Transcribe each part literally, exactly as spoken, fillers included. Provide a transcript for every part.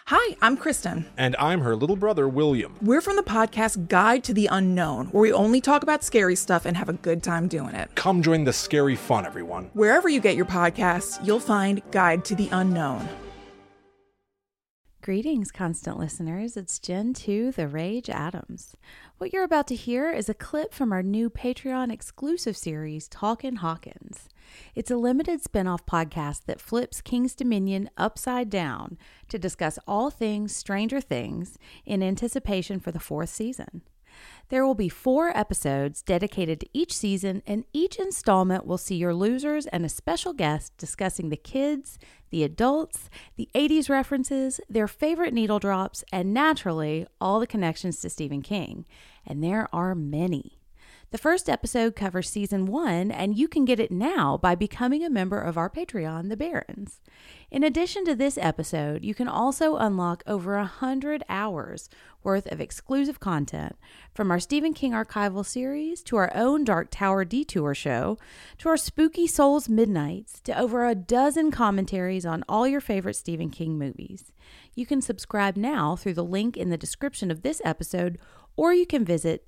Hi, I'm Kristen. And I'm her little brother, William. We're from the podcast Guide to the Unknown, where we only talk about scary stuff and have a good time doing it. Come join the scary fun, everyone. Wherever you get your podcasts, you'll find Guide to the Unknown. Greetings, constant listeners. It's Gen two, The Rage Adams. What you're about to hear is a clip from our new Patreon exclusive series, Talkin' Hawkins. It's a limited spin-off podcast that flips King's Dominion upside down to discuss all things Stranger Things in anticipation for the fourth season. There will be four episodes dedicated to each season, and each installment will see your losers and a special guest discussing the kids, the adults, the eighties references, their favorite needle drops, and naturally, all the connections to Stephen King. And there are many. The first episode covers season one, and you can get it now by becoming a member of our Patreon, The Barrens. In addition to this episode, you can also unlock over a hundred hours worth of exclusive content, from our Stephen King archival series to our own Dark Tower Detour show to our Spooky Souls Midnights to over a dozen commentaries on all your favorite Stephen King movies. You can subscribe now through the link in the description of this episode, or you can visit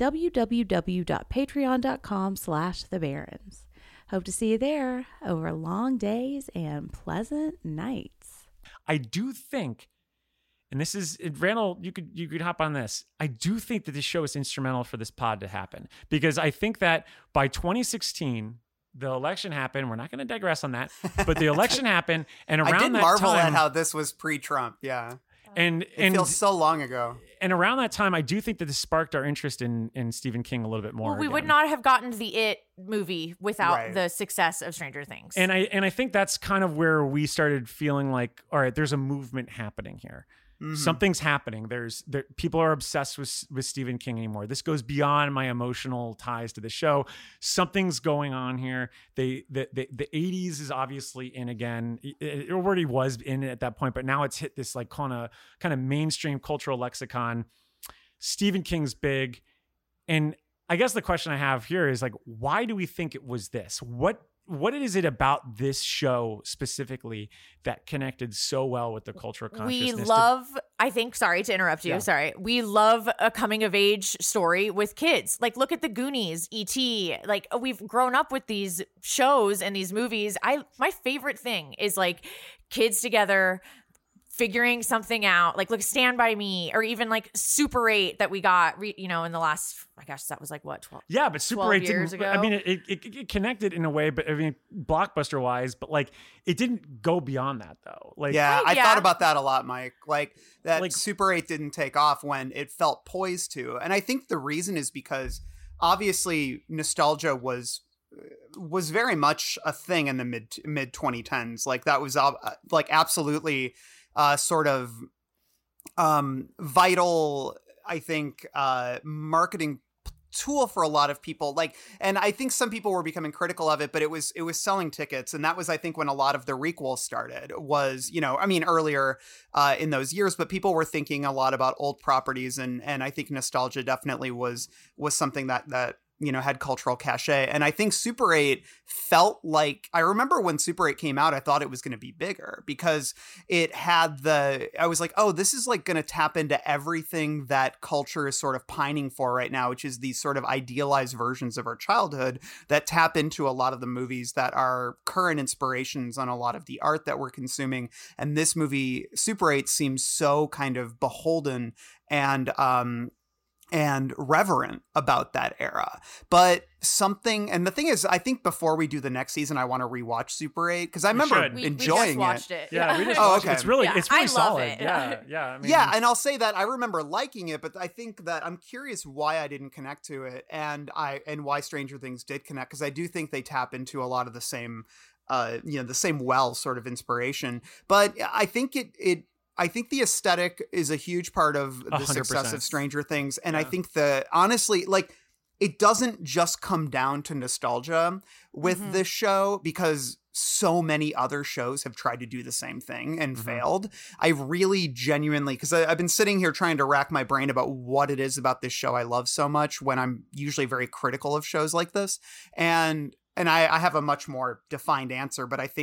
www.patreon.com slash the Barrens. Hope to see you there over long days and pleasant nights. I do think, and this is, Randall, you could you could hop on this. I do think that this show is instrumental for this pod to happen, because I think that by twenty sixteen, the election happened. We're not going to digress on that, but the election happened, and around I did that marvel time, at how this was pre-Trump. Yeah. And it and, feels so long ago. And around that time, I do think that this sparked our interest in, in Stephen King a little bit more. Well, we again. would not have gotten to the It movie without Right. the success of Stranger Things. And I and I think that's kind of where we started feeling like, all right, there's a movement happening here. Mm-hmm. Something's happening. There's there, people are obsessed with with Stephen King anymore. This goes beyond my emotional ties to the show. Something's going on here. They the the, the eighties is obviously in again. It, it already was in at that point, but now it's hit this like kind of kind of mainstream cultural lexicon. Stephen King's big, and I guess the question I have here is like, why do we think it was this? What What is it about this show specifically that connected so well with the cultural we consciousness? love, I think, sorry to interrupt you, Yeah. sorry. We love a coming of age story with kids. Like, look at the Goonies, E T Like, we've grown up with these shows and these movies. I My favorite thing is like kids together figuring something out, like look Stand By Me, or even like Super eight that we got, re- you know, in the last, I guess that was like what, twelve Yeah, but Super twelve eight years didn't. ago? I mean, it, it it connected in a way, but I mean, blockbuster wise, but like it didn't go beyond that though. Like, Yeah, Oh, I yeah. thought about that a lot, Mike. Like that Like- Super eight didn't take off when it felt poised to. And I think the reason is because obviously nostalgia was was very much a thing in the mid mid twenty tens. Like that was uh, like absolutely uh sort of um vital, I think, uh marketing tool for a lot of people. Like, and I think some people were becoming critical of it, but it was it was selling tickets. And that was, I think, when a lot of the requels started, was, you know, I mean, earlier uh in those years, but people were thinking a lot about old properties, and and I think nostalgia definitely was was something that that you know, had cultural cachet. And I think Super eight felt like, I remember when Super eight came out, I thought it was going to be bigger because it had the, I was like, oh, this is like going to tap into everything that culture is sort of pining for right now, which is these sort of idealized versions of our childhood that tap into a lot of the movies that are current inspirations on a lot of the art that we're consuming. And this movie, Super eight, seems so kind of beholden and, um, and reverent about that era. But something, and the thing is, I think before we do the next season, I want to rewatch Super eight, because I remember should. we, enjoying we just watched it. it. yeah, we just Oh, watched it. okay. It's really, Yeah, it's really I love solid. it. Yeah, yeah. I mean, Yeah, and I'll say that I remember liking it, but I think that I'm curious why I didn't connect to it, and I and why Stranger Things did connect, because I do think they tap into a lot of the same, uh, you know, the same well sort of inspiration. But I think it it. I think the aesthetic is a huge part of the one hundred success percent. of Stranger Things. And Yeah. I think the, honestly, like, it doesn't just come down to nostalgia with Mhm. this show, because so many other shows have tried to do the same thing and Mhm. failed. I really genuinely, because I've been sitting here trying to rack my brain about what it is about this show I love so much, when I'm usually very critical of shows like this. And and I, I have a much more defined answer, but I think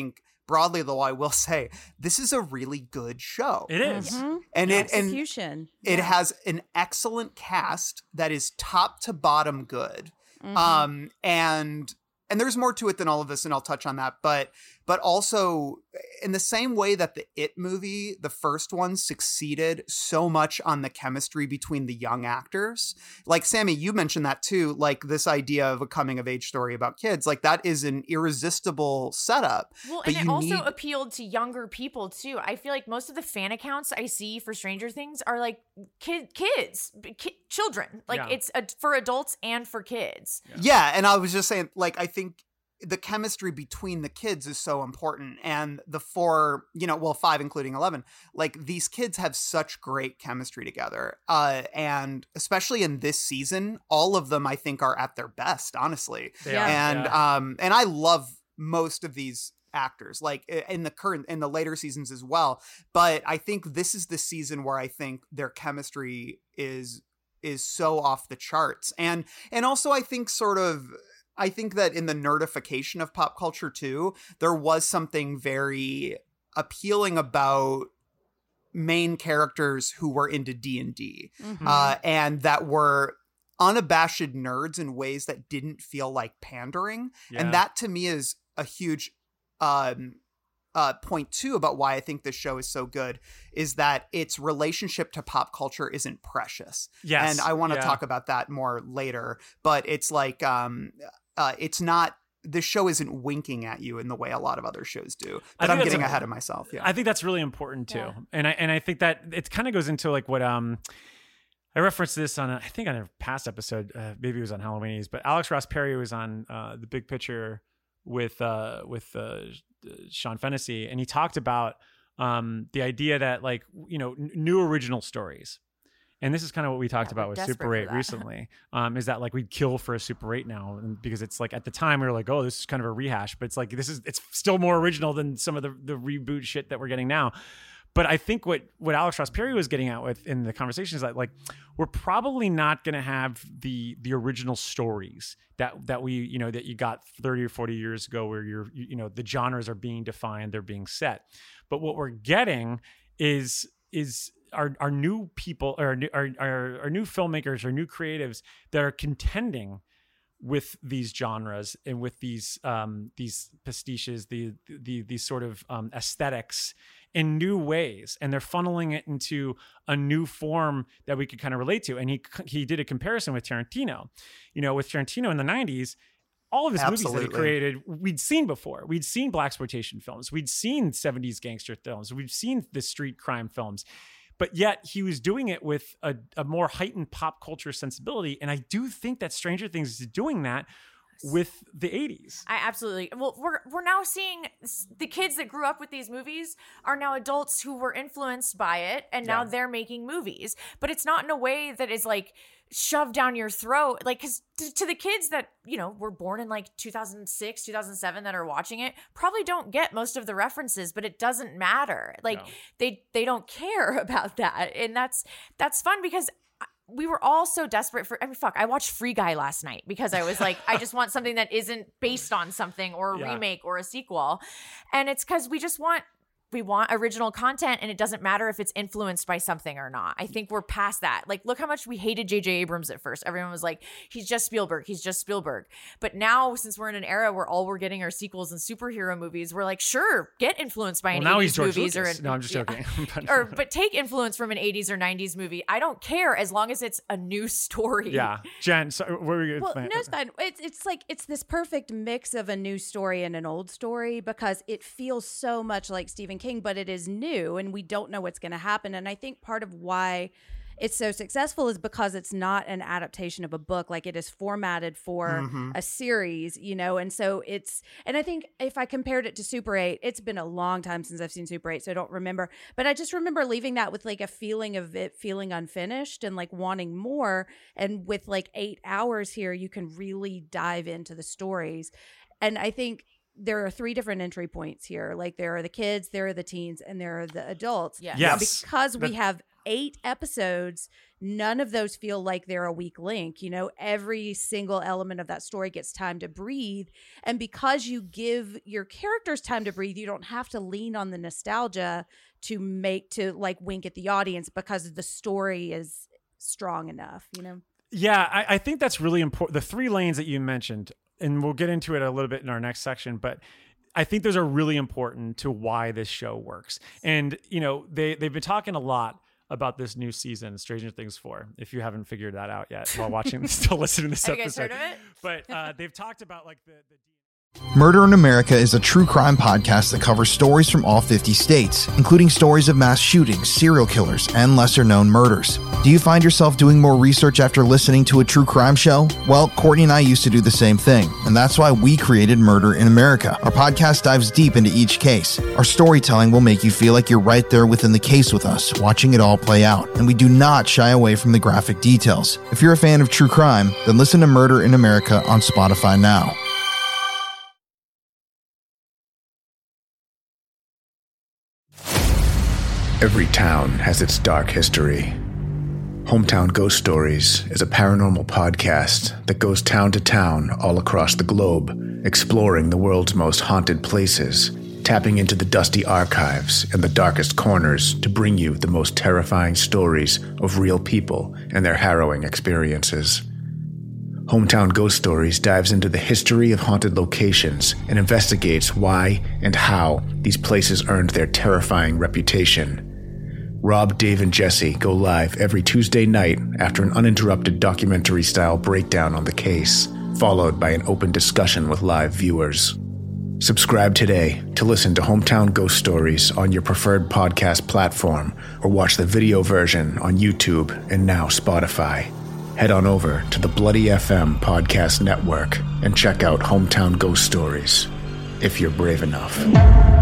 broadly, though, I will say this is a really good show. It is. Mhm. And it and Execution. it Yeah. has an excellent cast that is top to bottom good. Mhm. Um, and and there's more to it than all of this, and I'll touch on that. But but also in the same way that the It movie, the first one, succeeded so much on the chemistry between the young actors. Like Sammy, you mentioned that too. Like this idea of a coming of age story about kids, like that is an irresistible setup. Well, But and it you also need- appealed to younger people too. I feel like most of the fan accounts I see for Stranger Things are like kid, kids, ki- children. Like Yeah. it's a, for adults and for kids. Yeah, and I was just saying, like, I think the chemistry between the kids is so important. And the four, you know, well, five, including eleven, like these kids have such great chemistry together. Uh, and especially in this season, all of them, I think, are at their best, honestly. They Yeah. are. And, Yeah. um, and I love most of these actors, like in the current, in the later seasons as well. But I think this is the season where I think their chemistry is, is so off the charts. And, and also I think sort of, I think that in the nerdification of pop culture too, there was something very appealing about main characters who were into D and D, Mhm. uh, and that were unabashed nerds in ways that didn't feel like pandering. Yeah. And that to me is a huge um, uh, point too about why I think this show is so good, is that its relationship to pop culture isn't precious. Yes. And I want to Yeah. talk about that more later, but it's like, um, uh, it's not, the show isn't winking at you in the way a lot of other shows do, I but think I'm that's getting a- ahead of myself. Yeah. I think that's really important too. Yeah. And I and I think that it kind of goes into like what um I referenced this on a, I think on a past episode, uh, maybe it was on Halloweenies, but Alex Ross Perry was on uh, The Big Picture with uh, with uh, Sean Fennessy, and he talked about um, the idea that like you know n- new original stories. And this is kind of what we talked Yeah, about we're with desperate Super for eight that. recently, um, is that like we'd kill for a Super eight now, and because it's like at the time we were like, oh, this is kind of a rehash, but it's like this is it's still more original than some of the the reboot shit that we're getting now. But I think what what Alex Ross Perry was getting at with in the conversation is that like we're probably not going to have the the original stories that that we you know that you got thirty or forty years ago, where you're you, you know the genres are being defined, they're being set. But what we're getting is is our our new people, or our our, our new filmmakers, our new creatives that are contending with these genres and with these um, these pastiches, the the these sort of um, aesthetics in new ways, and they're funneling it into a new form that we could kind of relate to. And he he did a comparison with Tarantino. You know, with Tarantino in the nineties, all of his movies that he Absolutely. created, we'd seen before. We'd seen blaxploitation films. We'd seen seventies gangster films. We've seen the street crime films. But yet he was doing it with a, a more heightened pop culture sensibility. And I do think that Stranger Things is doing that with the eighties. I absolutely. Well, we're we're now seeing s- the kids that grew up with these movies are now adults who were influenced by it, and now Yeah. they're making movies. But it's not in a way that is like shoved down your throat. Like, because to, to the kids that you know were born in like two thousand six, two thousand seven that are watching it, probably don't get most of the references. But it doesn't matter. Like No. they they don't care about that, and that's that's fun because. We were all so desperate for, I mean, fuck, I watched Free Guy last night because I was like, I just want something that isn't based on something or a Yeah. remake or a sequel. And it's because we just want, we want original content, and it doesn't matter if it's influenced by something or not. I think we're past that. Like, look how much we hated J J Abrams at first. Everyone was like, he's just Spielberg. He's just Spielberg. But now, since we're in an era where all we're getting are sequels and superhero movies, we're like, sure, get influenced by Well, an now eighties he's George movies Lucas. or an, No, I'm just yeah. joking. But- or but take influence from an eighties or nineties movie. I don't care as long as it's a new story. yeah. Jen, so what were you Well, going no, it's fine. It's it's like it's this perfect mix of a new story and an old story because it feels so much like Stephen King, but it is new and we don't know what's going to happen. And I think part of why it's so successful is because it's not an adaptation of a book. Like it is formatted for Mhm. a series, you know, and so it's, and I think if I compared it to Super eight, it's been a long time since I've seen Super eight, so I don't remember, but I just remember leaving that with like a feeling of it feeling unfinished and like wanting more. And with like eight hours here, you can really dive into the stories. And I think there are three different entry points here. Like there are the kids, there are the teens, and there are the adults. Yeah. Yes. And because we That- have eight episodes, none of those feel like they're a weak link. You know, every single element of that story gets time to breathe. And because you give your characters time to breathe, you don't have to lean on the nostalgia to make, to like wink at the audience because the story is strong enough, you know? Yeah, I, I think that's really important. The three lanes that you mentioned, and we'll get into it a little bit in our next section, but I think those are really important to why this show works. And, you know, they, they've been talking a lot about this new season, Stranger Things four, if you haven't figured that out yet while watching, still listening to this Have episode. You guys heard of it? But uh, they've talked about like the... the Murder in America is a true crime podcast that covers stories from all fifty states, including stories of mass shootings, serial killers, and lesser-known murders. Do you find yourself doing more research after listening to a true crime show? Well, Courtney and I used to do the same thing, and that's why we created Murder in America. Our podcast dives deep into each case. Our storytelling will make you feel like you're right there within the case with us, watching it all play out, and we do not shy away from the graphic details. If you're a fan of true crime, then listen to Murder in America on Spotify now. Every town has its dark history. Hometown Ghost Stories is a paranormal podcast that goes town to town all across the globe, exploring the world's most haunted places, tapping into the dusty archives and the darkest corners to bring you the most terrifying stories of real people and their harrowing experiences. Hometown Ghost Stories dives into the history of haunted locations and investigates why and how these places earned their terrifying reputation. Rob, Dave, and Jesse go live every Tuesday night after an uninterrupted documentary-style breakdown on the case, followed by an open discussion with live viewers. Subscribe today to listen to Hometown Ghost Stories on your preferred podcast platform, or watch the video version on YouTube and now Spotify. Head on over to the Bloody F M Podcast Network and check out Hometown Ghost Stories, if you're brave enough.